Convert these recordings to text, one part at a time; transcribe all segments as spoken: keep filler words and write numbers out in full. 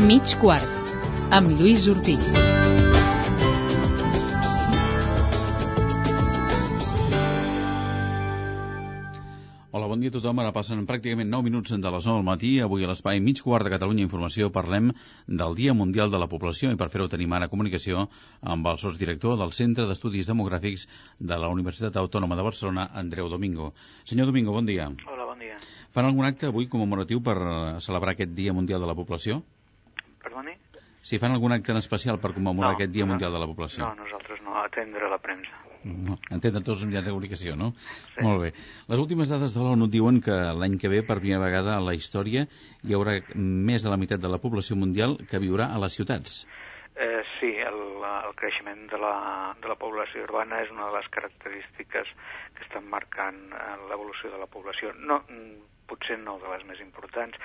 Mig quart, amb Lluís Ortiz. Hola, bon dia a tothom. Ara passen pràcticament nou minuts de les nou del matí. Avui a l'espai Mig quart de Catalunya Informació parlem del Dia Mundial de la Població i per fer-ho tenim ara comunicació amb el sotsdirector del Centre d'Estudis Demogràfics de la Universitat Autònoma de Barcelona, Andreu Domingo. Senyor Domingo, bon dia. Hola, bon dia. Fan algun acte avui commemoratiu per celebrar aquest Dia Mundial de la Població? Perdoni? Si fan algun acte en especial per commemorar no, aquest Dia no, Mundial de la Població? No, nosaltres no, atendre la premsa. No, entenen tots els mitjans de comunicació, no? Sí. Molt bé. Les últimes dades de l'ONU diuen que l'any que ve, per primera vegada a la història, hi haurà més de la meitat de la població mundial que viurà a les ciutats. Eh, sí, el, el creixement de la, de la població urbana és una de les característiques que estan marcant l'evolució de la població. No, potser no de les més importants,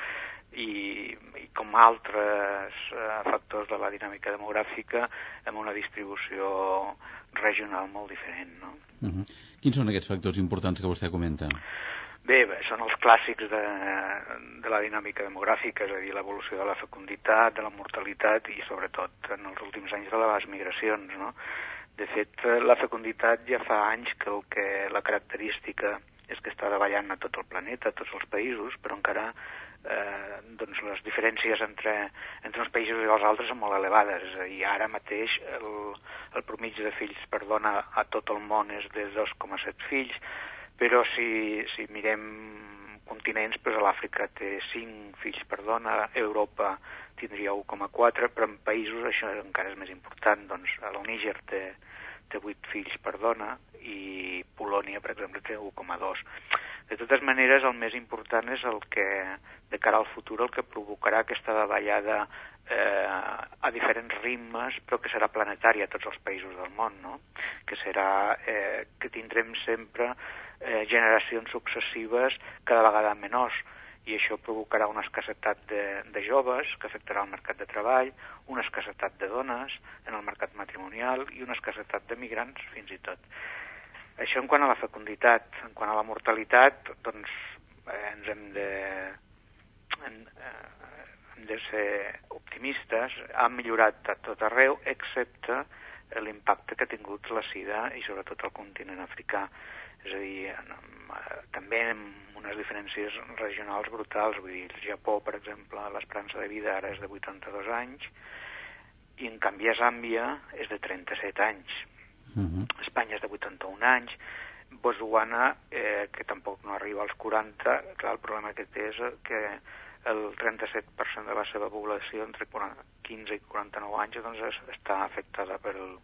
i, i com altres eh, factors de la dinàmica demogràfica amb una distribució regional molt diferent, no? Uh-huh. Quins són aquests factors importants que vostè comenta? Bé, bé són els clàssics de, de la dinàmica demogràfica, és a dir, l'evolució de la fecunditat, de la mortalitat i sobretot en els últims anys de les migracions, no? De fet, la fecunditat ja fa anys que, el que la característica és que està davallant a tot el planeta, a tots els països, però encara eh, doncs les diferències entre, entre uns països i els altres són molt elevades. És a dir, ara mateix el, el promigi de fills per dona a tot el món és de dos coma set fills, però si, si mirem continents, doncs a l'Àfrica té cinc fills per dona, a Europa tindria un coma quatre, però en països això encara és més important. Doncs el Níger té, té vuit fills per dona i Polònia, per exemple, té un coma dos. De totes maneres, el més important és el que, de cara al futur, el que provocarà aquesta davallada eh, a diferents ritmes, però que serà planetària a tots els països del món, no? Que serà eh, que tindrem sempre eh, generacions successives cada vegada menors, i això provocarà una escassetat de, de joves que afectarà el mercat de treball, una escassetat de dones en el mercat matrimonial i una escassetat de migrants fins i tot. Això en quant a la fecunditat. En quant a la mortalitat, doncs eh, ens hem de, hem, eh, hem de ser optimistes. Ha millorat a tot arreu, excepte l'impacte que ha tingut la sida i sobretot el continent africà. És a dir, en, eh, també amb unes diferències regionals brutals. Vull dir, el Japó, per exemple, l'esperança de vida ara és de vuitanta-dos anys i en canvi a Zàmbia és de trenta-set anys. Uh-huh. Espanya és de vuitanta-un anys, Botswana, eh, que tampoc no arriba als quaranta, clar, el problema que té és que el trenta-set per cent de la seva població entre quinze i quaranta-nou anys doncs, està afectada per el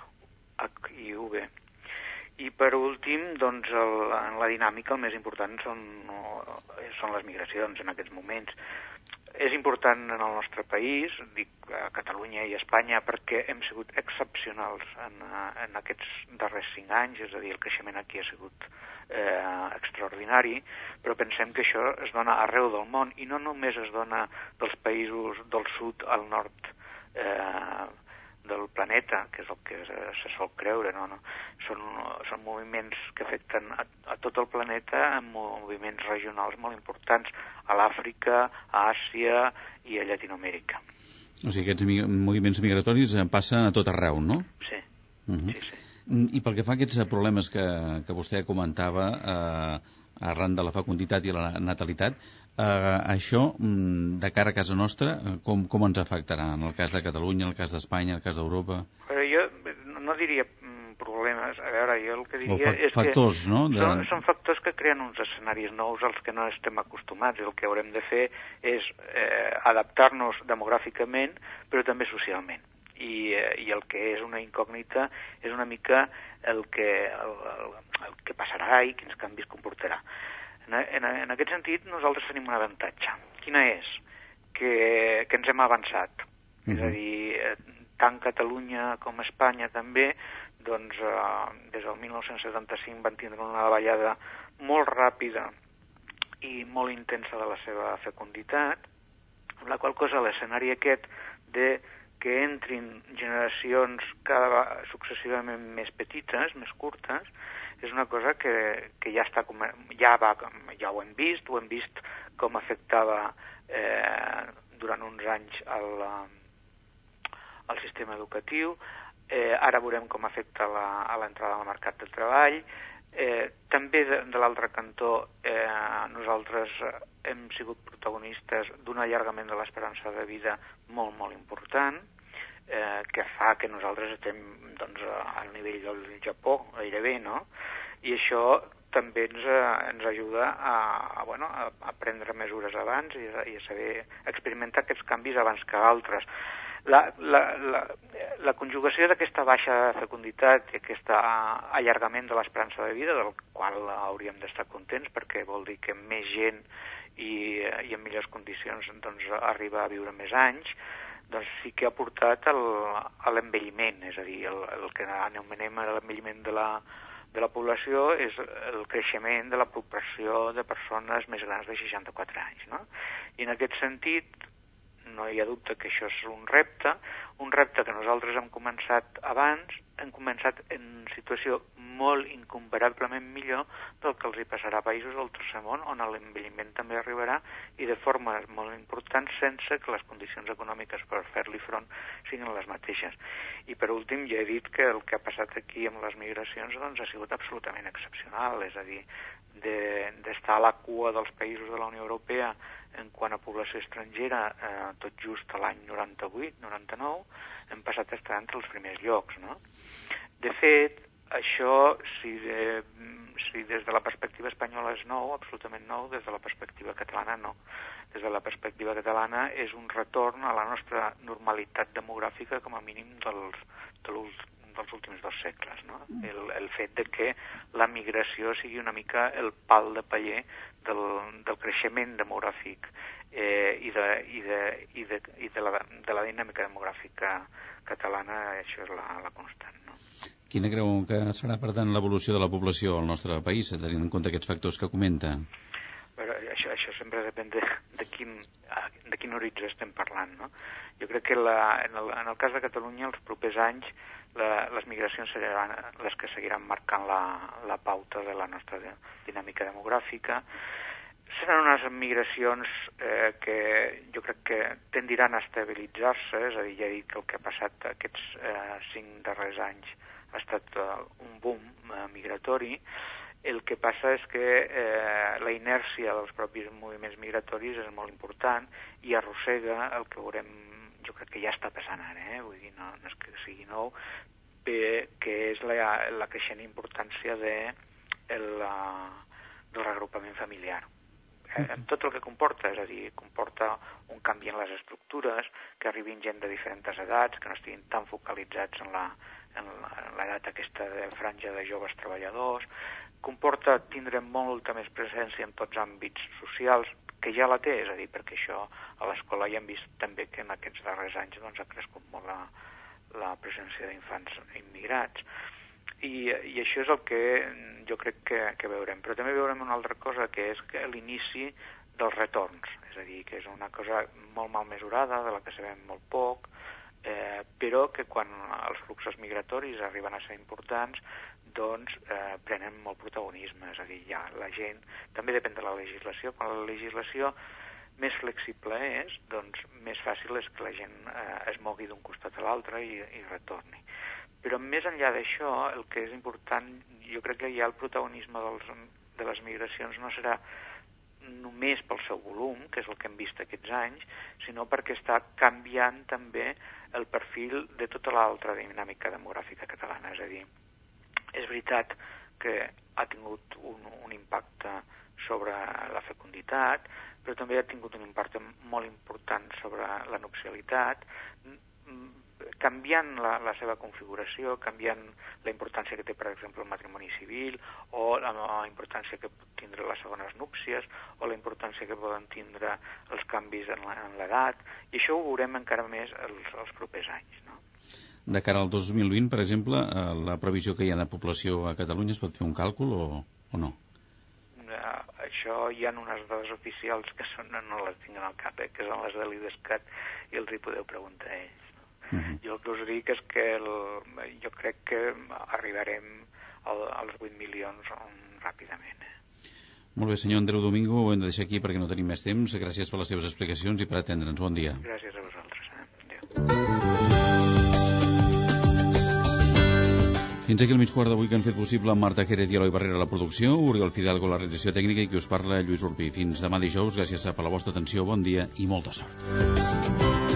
H I V. I per últim, doncs, el, en la dinàmica el més important són, no, són les migracions en aquests moments. És important en el nostre país, dic a Catalunya i a Espanya, perquè hem sigut excepcionals en, en aquests darrers cinc anys, és a dir, el creixement aquí ha sigut eh, extraordinari, però pensem que això es dona arreu del món i no només es dona dels països del sud al nord eh, del planeta, que és el que se, se sol creure, no? no. Són, són moviments que afecten a, a tot el planeta, amb moviments regionals molt importants, a l'Àfrica, a Àsia i a Llatinoamèrica. O sigui, aquests mi moviments migratoris passen a tot arreu, no? Sí, uh-huh. sí, sí. I pel que fa a aquests problemes que, que vostè comentava eh, arran de la fecunditat i la natalitat, eh, això, de cara a casa nostra, com, com ens afectarà? En el cas de Catalunya, en el cas d'Espanya, en el cas d'Europa? Però jo no diria problemes. A veure, jo el que diria fa és factors, que no? De... són, són factors que creen uns escenaris nous als que no estem acostumats. El que haurem de fer és eh, adaptar-nos demogràficament, però també socialment. I, eh, i el que és una incògnita és una mica el que, el, el, el que passarà i quins canvis comportarà. En, en, en aquest sentit, nosaltres tenim un avantatge. Quina és? Que, que ens hem avançat. Uh-huh. És a dir, tant Catalunya com Espanya també, doncs eh, des del mil nou-cents setanta-cinc van tindre una davallada molt ràpida i molt intensa de la seva fecunditat, amb la qual cosa l'escenari aquest de que entrin generacions cada successivament més petites, més curtes, és una cosa que, que ja, està, ja, va, ja ho hem vist, ho hem vist com afectava eh, durant uns anys el, el sistema educatiu. Eh, ara veurem com afecta la, a l'entrada al mercat de treball. Eh, també de, de l'altre cantó eh, nosaltres hem sigut protagonistes d'un allargament de l'esperança de vida molt, molt important, eh, que fa que nosaltres estem doncs, al nivell del Japó gairebé, no? I això també ens, ens ajuda a, a, bueno, a, a prendre mesures abans i a, i a saber experimentar aquests canvis abans que altres. La, la, la, la conjugació d'aquesta baixa fecunditat i aquest allargament de l'esperança de vida, del qual hauríem d'estar contents perquè vol dir que més gent i, i en millors condicions doncs, arriba a viure més anys, doncs sí que ha portat el, a l'envelliment, és a dir, el, el que anomenem l'envelliment de la, de la població és el creixement de la proporció de persones més grans de seixanta-quatre anys, no? I en aquest sentit, no hi ha dubte que això és un repte, un repte que nosaltres hem començat abans, hem començat en una situació molt incomparablement millor del que els hi passarà a països del tercer món, on l'envelliment també arribarà i de forma molt important sense que les condicions econòmiques per fer-li front siguin les mateixes. I per últim ja he dit que el que ha passat aquí amb les migracions doncs, ha sigut absolutament excepcional, és a dir, d'estar a la cua dels països de la Unió Europea en quant a població estrangera, eh, tot just a l'any noranta-vuit noranta-nou, hem passat a estar entre els primers llocs, no? De fet, això, si, de, si des de la perspectiva espanyola és nou, absolutament nou, des de la perspectiva catalana no. Des de la perspectiva catalana és un retorn a la nostra normalitat demogràfica com a mínim dels, dels, dels últims dos segles, no? El, el fet de que la migració sigui una mica el pal de paller del, del creixement demogràfic eh, i, de, i, de, i, de, i de, la, de la dinàmica demogràfica catalana, això és la, la constant, no? Quina creu que serà, per tant, l'evolució de la població al nostre país, tenint en compte aquests factors que comenta? Però això, això sempre depèn de, de, quin, de quin horitzó estem parlant, no? Jo crec que la, en, el, en el cas de Catalunya, els propers anys, la, les migracions seran les que seguiran marcant la, la pauta de la nostra dinàmica demogràfica. Seran unes migracions eh, que jo crec que tendiran a estabilitzar-se, és a dir, ja he dit que el que ha passat aquests eh, cinc darrers anys ha estat uh, un boom uh, migratori. El que passa és que eh, la inèrcia dels propis moviments migratoris és molt important i arrossega el que veurem, jo crec que ja està passant ara, eh? Vull dir, no, no és que sigui nou, bé, que és la, la creixent importància de el, uh, del reagrupament familiar. Eh, amb tot el que comporta, és a dir, comporta un canvi en les estructures, que arribin gent de diferents edats, que no estiguin tan focalitzats en la en l'edat aquesta de franja de joves treballadors, comporta tindre molta més presència en tots àmbits socials, que ja la té, és a dir, perquè això a l'escola ja hem vist també que en aquests darrers anys doncs, ha crescut molt la, la presència d'infants immigrats. I, I això és el que jo crec que, que veurem. Però també veurem una altra cosa, que és que l'inici dels retorns, és a dir, que és una cosa molt mal mesurada, de la que sabem molt poc, Eh, però que quan els fluxos migratoris arriben a ser importants doncs eh, prenen molt protagonisme, és a dir, ja la gent, també depèn de la legislació, quan la legislació més flexible és, doncs més fàcil és que la gent eh, es mogui d'un costat a l'altre i, i retorni. Però més enllà d'això, el que és important, jo crec que ja el protagonisme dels, de les migracions no serà només pel seu volum, que és el que hem vist aquests anys, sinó perquè està canviant també el perfil de tota l'altra dinàmica demogràfica catalana. És a dir, és veritat que ha tingut un, un impacte sobre la fecunditat, però també ha tingut un impacte molt important sobre la nupcialitat, canviant la, la seva configuració, canviant la importància que té, per exemple, el matrimoni civil, o la, la importància que pot tindre les segones núpcies, o la importància que poden tindre els canvis en l'edat, i això ho veurem encara més els, els propers anys, no? De cara al dos mil vint, per exemple, la previsió que hi ha de població a Catalunya, es pot fer un càlcul o, o no? Uh, això hi ha unes dades oficials que són, no les tinc al cap, eh, que són les de l'IDESCAT, i els hi podeu preguntar a ells. Uh-huh. Jo el que us dic és que el, jo crec que arribarem al, als vuit milions ràpidament. Eh? Molt bé, senyor Andreu Domingo, ho hem de deixar aquí perquè no tenim més temps. Gràcies per les seves explicacions i per atendre'ns. Bon dia. Gràcies a vosaltres. Eh? Adéu. Fins aquí el mig quart d'avui que han fet possible Marta Jerez i Eloi Barrera a la producció, Oriol Fidalgo a la realització tècnica i qui us parla, Lluís Urpí. Fins demà dijous, gràcies per la vostra atenció, bon dia i molta sort.